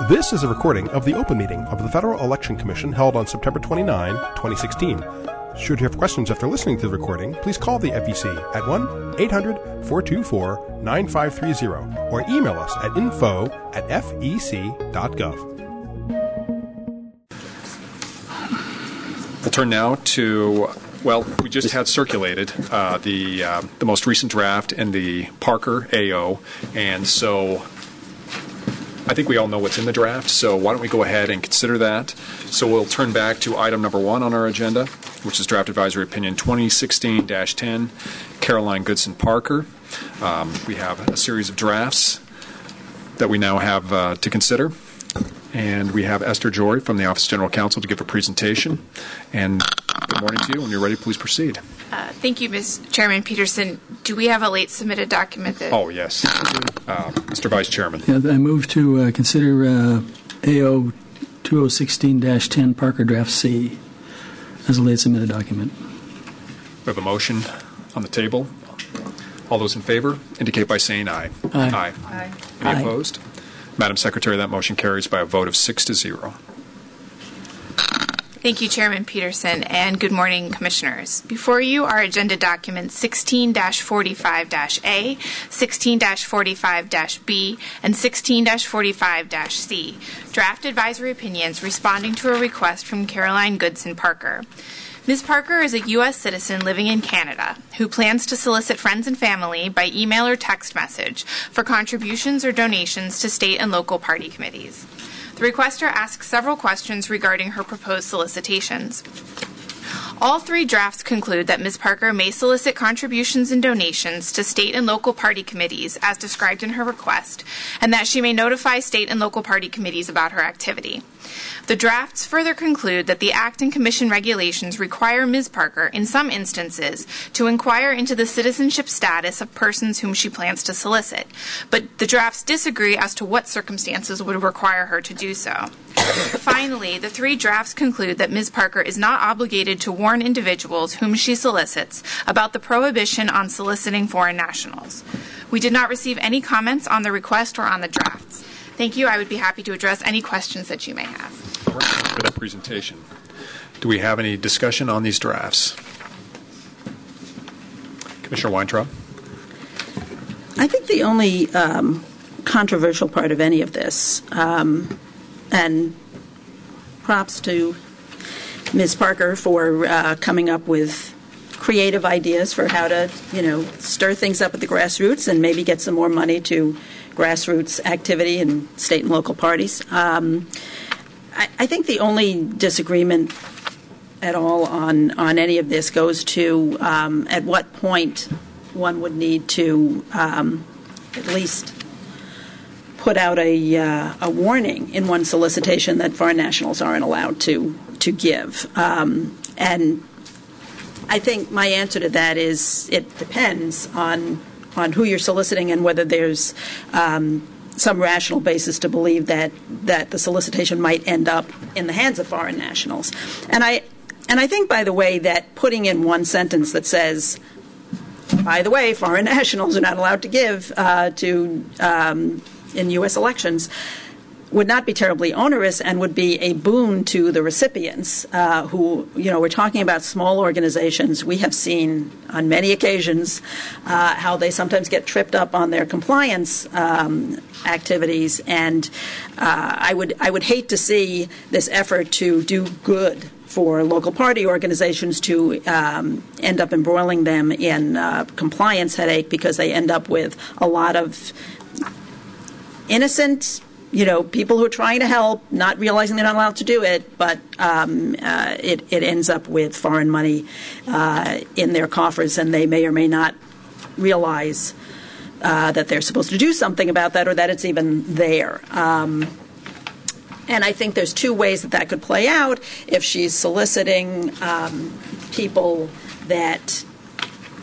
This is a recording of the open meeting of the Federal Election Commission held on September 29, 2016. Should you have questions after listening to the recording, please call the FEC at 1-800-424-9530 or email us at info@fec.gov. We'll turn now to, we just had circulated the most recent draft in the Parker AO, and so I think we all know what's in the draft, so why don't we go ahead and consider that. So we'll turn back to item number 1 on our agenda, which is Draft Advisory Opinion 2016-10, Caroline Goodson Parker. We have a series of drafts that we now have to consider. And we have Esther Joy from the Office of General Counsel to give a presentation. And good morning to you. When you're ready, please proceed. Thank you, Ms. Chairman Peterson. Do we have a late submitted document? Oh, yes. Mr. Vice Chairman. Yeah, I move to consider AO 2016-10 Parker Draft C as a late submitted document. We have a motion on the table. All those in favor indicate by saying aye. Aye. Aye. Any opposed? Madam Secretary, that motion carries by a vote of 6-0. Thank you, Chairman Peterson, and good morning, Commissioners. Before you are agenda documents 16-45-A, 16-45-B, and 16-45-C, draft advisory opinions responding to a request from Caroline Goodson Parker. Ms. Parker is a U.S. citizen living in Canada who plans to solicit friends and family by email or text message for contributions or donations to state and local party committees. The requester asks several questions regarding her proposed solicitations. All 3 drafts conclude that Ms. Parker may solicit contributions and donations to state and local party committees as described in her request, and that she may notify state and local party committees about her activity. The drafts further conclude that the Act and Commission regulations require Ms. Parker, in some instances, to inquire into the citizenship status of persons whom she plans to solicit, but the drafts disagree as to what circumstances would require her to do so. Finally, the 3 drafts conclude that Ms. Parker is not obligated to warn individuals whom she solicits about the prohibition on soliciting foreign nationals. We did not receive any comments on the request or on the drafts. Thank you. I would be happy to address any questions that you may have. All right, thank you for that presentation. Do we have any discussion on these drafts? Commissioner Weintraub? I think the only controversial part of any of this, and props to Ms. Parker for coming up with creative ideas for how to, stir things up at the grassroots and maybe get some more money to grassroots activity in state and local parties. I think the only disagreement at all on any of this goes to at what point one would need to at least put out a warning in one solicitation that foreign nationals aren't allowed to give. And I think my answer to that is it depends on who you're soliciting and whether there's some rational basis to believe that the solicitation might end up in the hands of foreign nationals. And I think, by the way, that putting in one sentence that says, by the way, foreign nationals are not allowed to give in U.S. elections would not be terribly onerous and would be a boon to the recipients who, we're talking about small organizations. We have seen on many occasions how they sometimes get tripped up on their compliance activities, and I would hate to see this effort to do good for local party organizations to end up embroiling them in compliance headache because they end up with a lot of innocent people who are trying to help, not realizing they're not allowed to do it, but it ends up with foreign money in their coffers, and they may or may not realize that they're supposed to do something about that or that it's even there. And I think there's 2 ways that could play out. If she's soliciting people that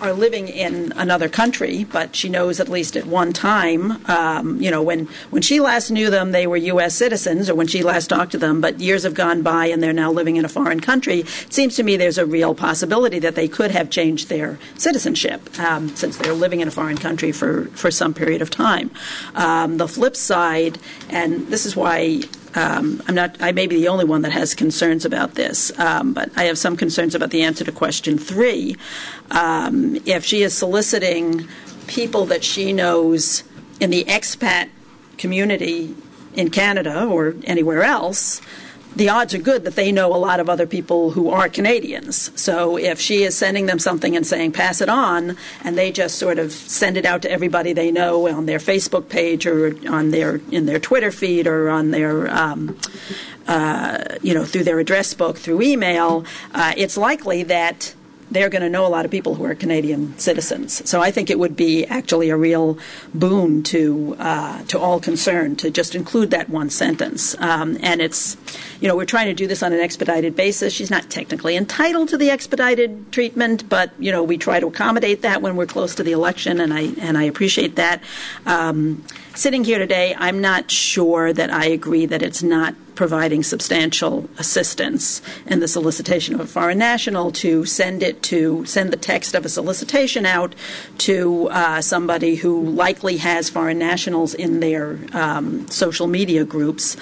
are living in another country, but she knows at least at one time, when she last knew them, they were U.S. citizens, or when she last talked to them, but years have gone by and they're now living in a foreign country. It seems to me there's a real possibility that they could have changed their citizenship since they're living in a foreign country for some period of time. The flip side, and this is why I may be the only one that has concerns about this, but I have some concerns about the answer to question 3. If she is soliciting people that she knows in the expat community in Canada or anywhere else, the odds are good that they know a lot of other people who are Canadians. So if she is sending them something and saying, pass it on, and they just sort of send it out to everybody they know on their Facebook page or in their Twitter feed or on their, through their address book, through email, it's likely that they're going to know a lot of people who are Canadian citizens. So I think it would be actually a real boon to all concerned to just include that one sentence. And it's, we're trying to do this on an expedited basis. She's not technically entitled to the expedited treatment, but, we try to accommodate that when we're close to the election, and I appreciate that. Sitting here today, I'm not sure that I agree that it's not providing substantial assistance in the solicitation of a foreign national to send the text of a solicitation out to somebody who likely has foreign nationals in their social media groups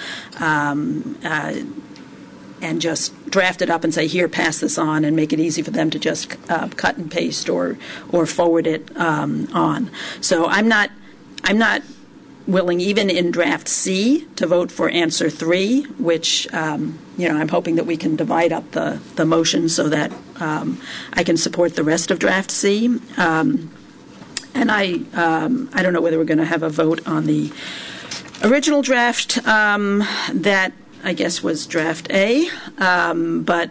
and just draft it up and say, here, pass this on, and make it easy for them to just cut and paste or forward it on. So I'm not willing, even in draft C, to vote for answer 3, which I'm hoping that we can divide up the motion so that I can support the rest of draft C. And I don't know whether we're going to have a vote on the original draft that I guess was draft A, but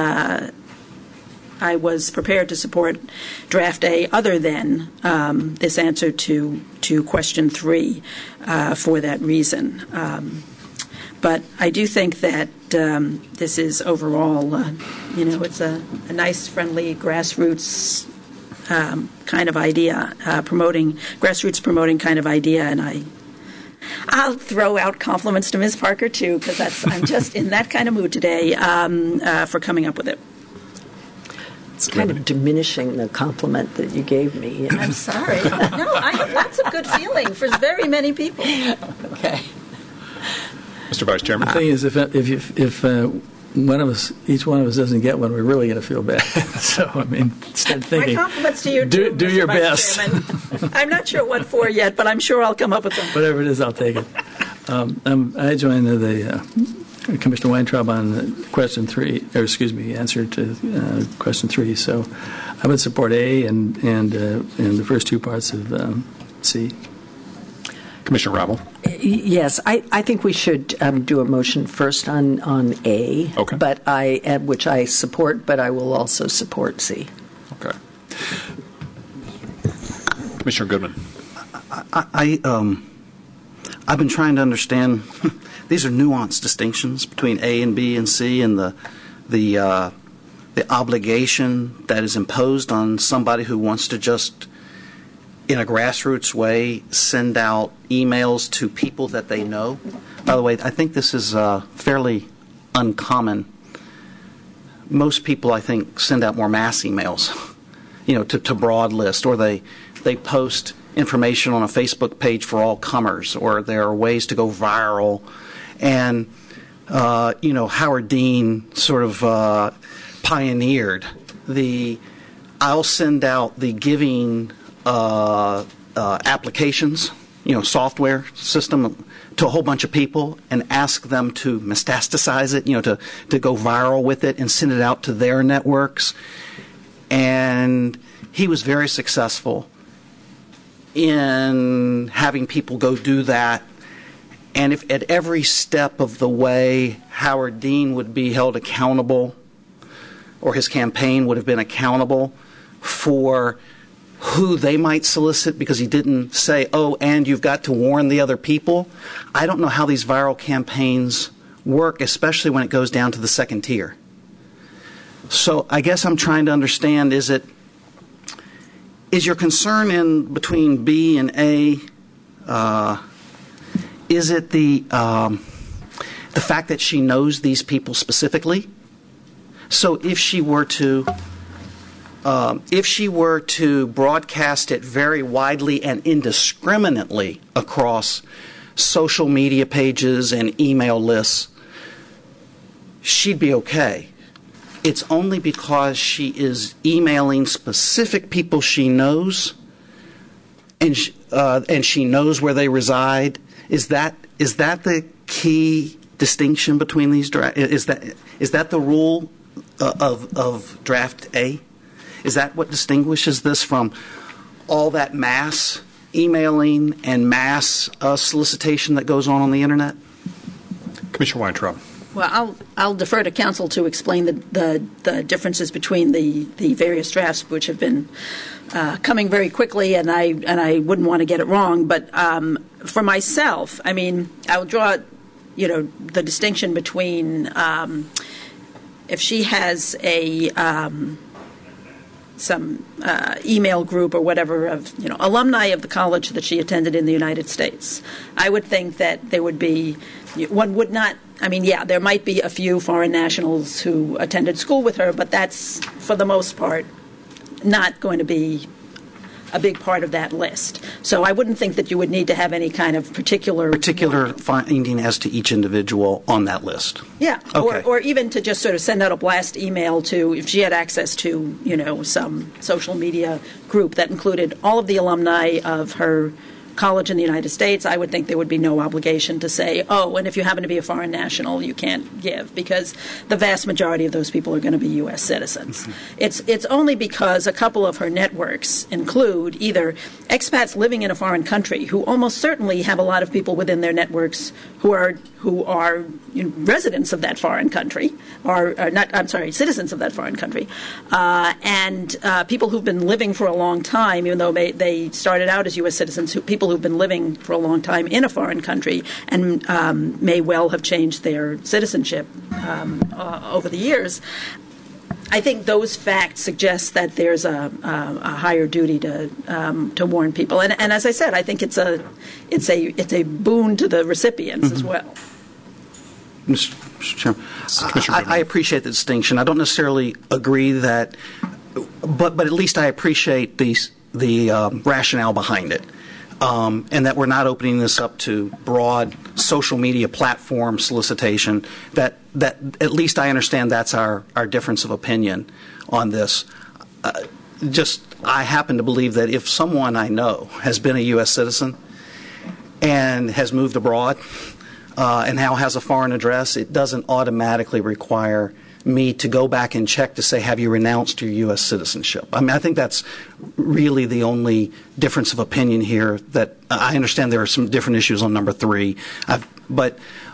I was prepared to support draft A other than this answer to question 3 for that reason. But I do think that this is overall, it's a nice, friendly, grassroots kind of idea, grassroots promoting kind of idea, and I'll throw out compliments to Ms. Parker, too, because I'm just in that kind of mood today for coming up with it. It's kind of diminishing the compliment that you gave me. I'm sorry. No, I have lots of good feeling for very many people. Okay. Mr. Vice Chairman? The thing is, if each one of us doesn't get one, we're really going to feel bad. So, instead of thinking, my compliments to you, too, do your best. Chairman. I'm not sure what for yet, but I'm sure I'll come up with something. Whatever it is, I'll take it. I joined the Commissioner Weintraub on question 3, answer to question 3. So I would support A and the first 2 parts of C. Commissioner Ravel? Yes, I think we should do a motion first on A, okay. But which I support, but I will also support C. Okay. Commissioner Goodman? I've been trying to understand. These are nuanced distinctions between A and B and C, and the obligation that is imposed on somebody who wants to just, in a grassroots way, send out emails to people that they know. By the way, I think this is fairly uncommon. Most people, I think, send out more mass emails, to broad list, or they post information on a Facebook page for all comers, or there are ways to go viral. And, Howard Dean sort of pioneered I'll send out the giving applications, software system to a whole bunch of people and ask them to metastasize it, to go viral with it and send it out to their networks. And he was very successful in having people go do that. And if at every step of the way Howard Dean would be held accountable, or his campaign would have been accountable for who they might solicit because he didn't say, and you've got to warn the other people, I don't know how these viral campaigns work, especially when it goes down to the second tier. So I guess I'm trying to understand, is it is your concern in between B and A? Is it the fact that she knows these people specifically? So if she were to broadcast it very widely and indiscriminately across social media pages and email lists, she'd be okay. It's only because she is emailing specific people she knows, and she knows where they reside. Is that the key distinction between these is that the rule of draft A? Is that what distinguishes this from all that mass emailing and mass solicitation that goes on the internet? Commissioner Weintraub. Well, I'll defer to counsel to explain the differences between the various drafts, which have been coming very quickly, and I wouldn't want to get it wrong. But for myself, I mean, I'll draw, the distinction between if she has some email group or whatever of alumni of the college that she attended in the United States. I would think that there would be one would not. I mean, yeah, there might be a few foreign nationals who attended school with her, but that's for the most part not going to be a big part of that list. So I wouldn't think that you would need to have any kind of particular finding as to each individual on that list. Yeah, okay. or even to just sort of send out a blast email to, if she had access to, some social media group that included all of the alumni of her college in the United States, I would think there would be no obligation to say, oh, and if you happen to be a foreign national, you can't give, because the vast majority of those people are going to be U.S. citizens. Mm-hmm. It's only because a couple of her networks include either expats living in a foreign country, who almost certainly have a lot of people within their networks who are residents of that foreign country, citizens of that foreign country, and people who've been living for a long time, even though they started out as U.S. citizens, people who've been living for a long time in a foreign country and may well have changed their citizenship over the years. I think those facts suggest that there's a higher duty to warn people, and as I said, I think it's a boon to the recipients mm-hmm. as well. Mr. Chairman, I appreciate the distinction. I don't necessarily agree that, but at least I appreciate the rationale behind it. And that we're not opening this up to broad social media platform solicitation, that at least I understand that's our difference of opinion on this. I happen to believe that if someone I know has been a U.S. citizen and has moved abroad and now has a foreign address, it doesn't automatically require me to go back and check to say, have you renounced your U.S. citizenship? I mean, I think that's really the only difference of opinion here. That I understand there are some different issues on number 3, but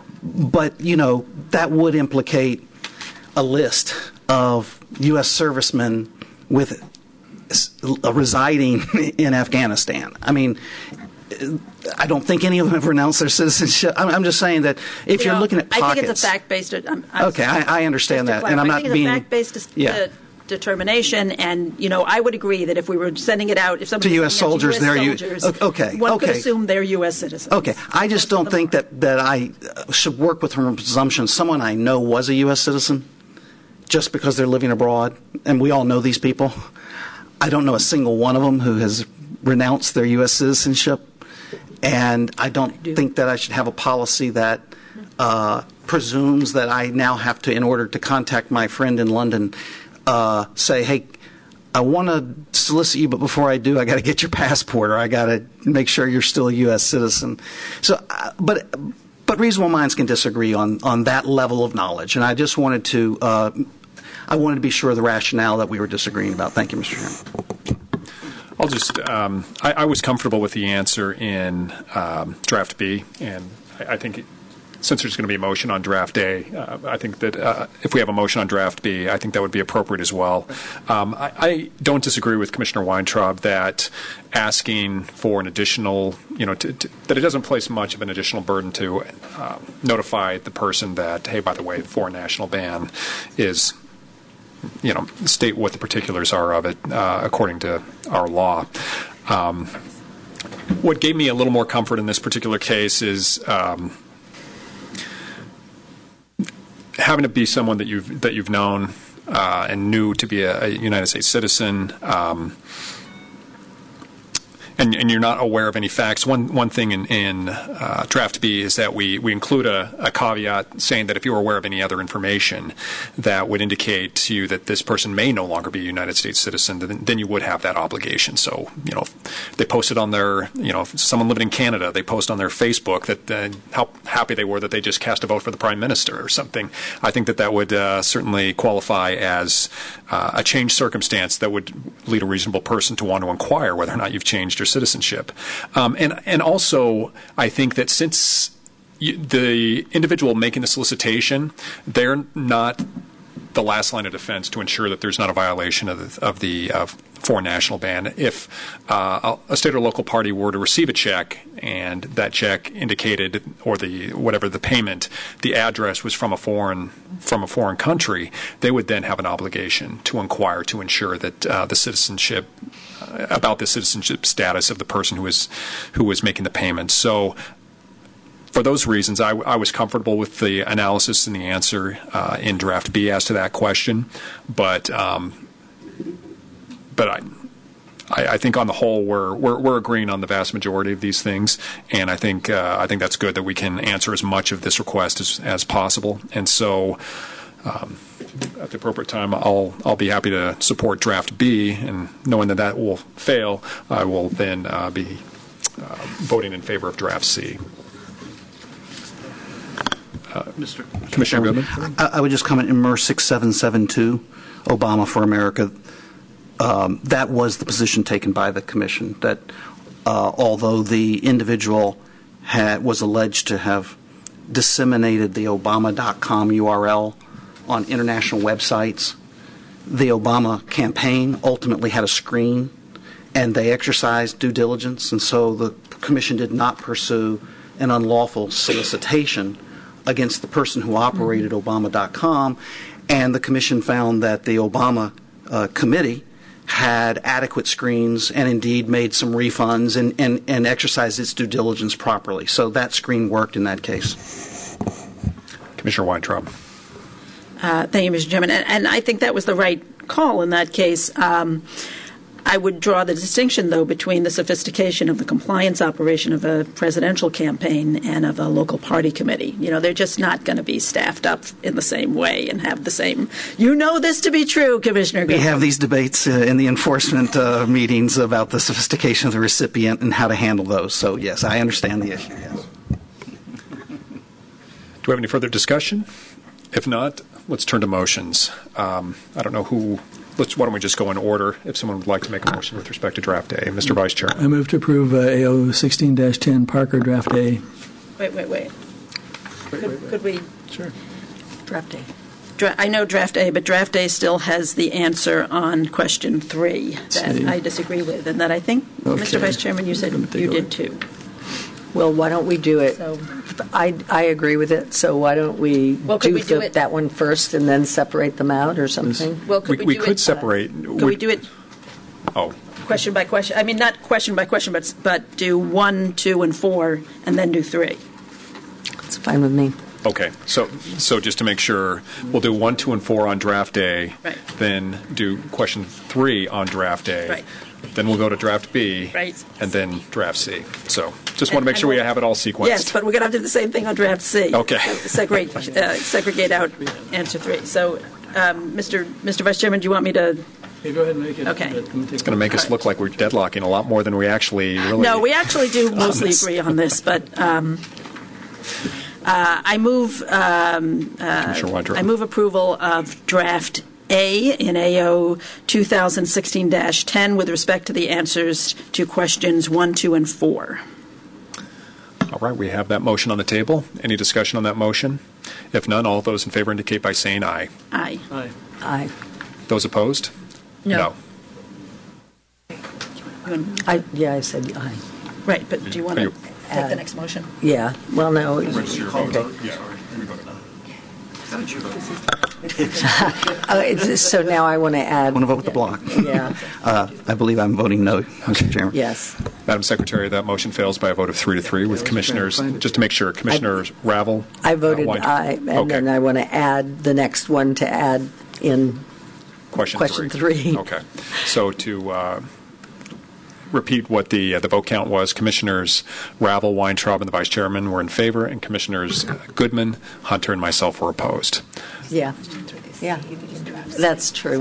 that would implicate a list of U.S. servicemen with residing in Afghanistan. I mean, I don't think any of them have renounced their citizenship. I'm just saying that if you're looking at pockets. I think it's a fact-based. Okay, I understand that, and I'm not being. I think it's a fact-based determination, and I would agree that if we were sending it out, if somebody to U.S. soldiers, one could assume they're U.S. citizens. Okay, I just don't think that I should work with her presumption. Someone I know was a U.S. citizen, just because they're living abroad, and we all know these people. I don't know a single one of them who has renounced their U.S. citizenship. And I don't think that I should have a policy that presumes that I now have to, in order to contact my friend in London, say, hey, I want to solicit you, but before I do, I got to get your passport, or I got to make sure you're still a U.S. citizen. So, but reasonable minds can disagree on that level of knowledge, and I just wanted to be sure of the rationale that we were disagreeing about. Thank you, Mr. Chairman. I'll just I was comfortable with the answer in draft B, and I think since there's going to be a motion on draft A, I think that if we have a motion on draft B, I think that would be appropriate as well. I don't disagree with Commissioner Weintraub that asking for an additional, that it doesn't place much of an additional burden to notify the person that, hey, by the way, the foreign national ban is state what the particulars are of it according to our law. What gave me a little more comfort in this particular case is having to be someone that you've known and knew to be a United States citizen. And you're not aware of any facts. One thing in Draft B is that we include a caveat saying that if you're aware of any other information that would indicate to you that this person may no longer be a United States citizen, then you would have that obligation. So, they posted on their, if someone living in Canada, they post on their Facebook that how happy they were that they just cast a vote for the Prime Minister or something. I think that would certainly qualify as a changed circumstance that would lead a reasonable person to want to inquire whether or not you've changed your citizenship. And also, I think that since the individual making the solicitation, they're not the last line of defense to ensure that there's not a violation of the foreign national ban. If a state or local party were to receive a check and that check indicated, or the payment, the address was from a foreign country, they would then have an obligation to inquire to ensure that the citizenship status of the person who was making the payment. So, for those reasons, I was comfortable with the analysis and the answer in Draft B as to that question, but I think on the whole we're agreeing on the vast majority of these things, and I think that's good that we can answer as much of this request as possible. And so, at the appropriate time, I'll be happy to support Draft B, and knowing that will fail, I will then be voting in favor of Draft C. Commissioner Goodman? I would just comment in MER 6772, Obama for America. That was the position taken by the Commission, that although the individual was alleged to have disseminated the Obama.com URL on international websites, the Obama campaign ultimately had a screen, and they exercised due diligence, and so the Commission did not pursue an unlawful solicitation against the person who operated Obama.com, and the Commission found that the Obama committee had adequate screens and indeed made some refunds and exercised its due diligence properly. So that screen worked in that case. Commissioner Weintraub. Thank you, Mr. Chairman. And I think that was the right call in that case. I would draw the distinction, though, between the sophistication of the compliance operation of a presidential campaign and of a local party committee. They're just not going to be staffed up in the same way and have the same, this to be true, Commissioner Goodman. We have these debates in the enforcement meetings about the sophistication of the recipient and how to handle those. So, yes, I understand the issue, yes. Do we have any further discussion? If not, let's turn to motions. I don't know who... Why don't we just go in order if someone would like to make a motion with respect to Draft A. Mr. Vice Chair. I move to approve AO 16-10 Parker Draft A. Wait. Could we? Sure. Draft A. I know Draft A, but Draft A still has the answer on question 3 that I disagree with, and that I think, okay. Mr. Vice Chairman, you said you did too. Well, why don't we do it? So, I agree with it, so why don't we do that one first and then separate them out or something? Well, we could separate. Could we do it question by question? I mean, not question by question, but do 1, 2, and 4, and then do 3. That's fine with me. Okay, so just to make sure, we'll do 1, 2, and 4 on Draft A, right. Then do question 3 on Draft A, right. Then we'll go to Draft B, right. And then Draft C. So just want to make sure we have it all sequenced. Yes, but we're going to have to do the same thing on Draft C. Okay. Segregate out answer 3. So, Mr. Vice Chairman, do you want me to... Okay, go ahead and make it. Okay. It's going to make us look like we're deadlocking a lot more than we actually really... No, we actually do mostly agree on this, but... I move approval of Draft A in AO 2016-10 with respect to the answers to questions 1, 2, and 4. All right, we have that motion on the table. Any discussion on that motion? If none, all those in favor indicate by saying aye. Aye. Aye. Aye. Those opposed? No. I said aye. Right, but do you want to take the next motion? Yeah. Well, no. Okay. So now I want to add. Want to vote with the block? Yeah. I believe I'm voting no, Mr. Chairman. Yes. Madam Secretary, that motion fails by a vote of 3 to 3 with Commissioners, just to make sure, Commissioners Ravel. I voted Weintraub. aye, and then I want to add the next one to add in question three. Okay. So to repeat what the vote count was, Commissioners Ravel, Weintraub, and the Vice Chairman were in favor, and Commissioners Goodman, Hunter, and myself were opposed. Yeah. Yeah. That's true.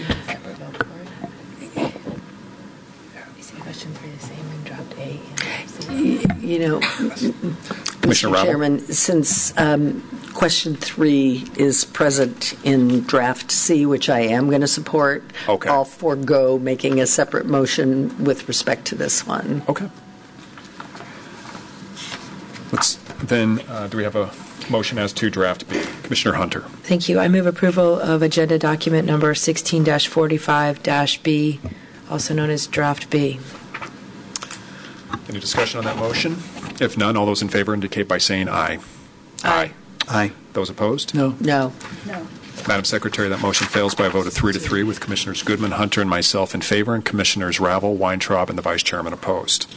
You know, Commissioner Mr. Ravel? Chairman, since question 3 is present in draft C, which I am going to support, Okay. I'll forego making a separate motion with respect to this one. Okay. Then, do we have a motion as to draft B? Commissioner Hunter. Thank you. I move approval of agenda document number 16-45-B, also known as draft B. Any discussion on that motion? If none, all those in favor indicate by saying aye. Aye. Aye. Those opposed? No. No. Madam Secretary, that motion fails by a vote of 3 to 3 with Commissioners Goodman, Hunter, and myself in favor, and Commissioners Ravel, Weintraub, and the Vice Chairman opposed.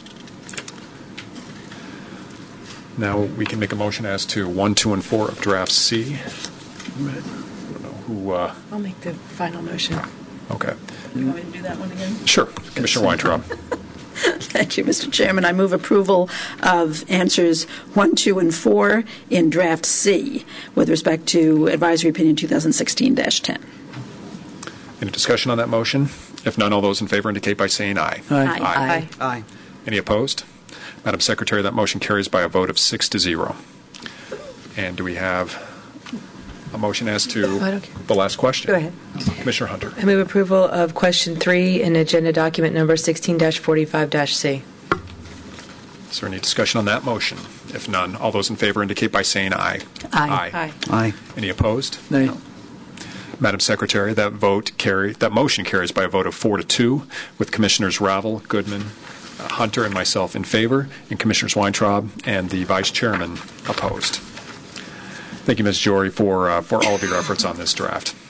Now we can make a motion as to 1, 2, and 4 of draft C. I don't know who. I'll make the final motion. Okay. You want me to do that one again? Sure. Commissioner Weintraub. Thank you, Mr. Chairman. I move approval of answers 1, 2, and 4 in draft C with respect to Advisory Opinion 2016-10. Any discussion on that motion? If none, all those in favor indicate by saying aye. Aye. Aye. Aye. Any opposed? Madam Secretary, that motion carries by a vote of 6 to 0. And do we have a motion as to I don't care. the last question? Go ahead. Commissioner Hunter. I move approval of question 3 in agenda document number 16-45-C. Is there any discussion on that motion? If none, all those in favor indicate by saying aye. Aye. Aye. Any opposed? Nay. No. Madam Secretary, that motion carries by a vote of 4 to 2 with Commissioners Ravel, Goodman, Hunter, and myself in favor, and Commissioners Weintraub and the Vice Chairman opposed. Thank you, Ms. Jory, for all of your efforts on this draft.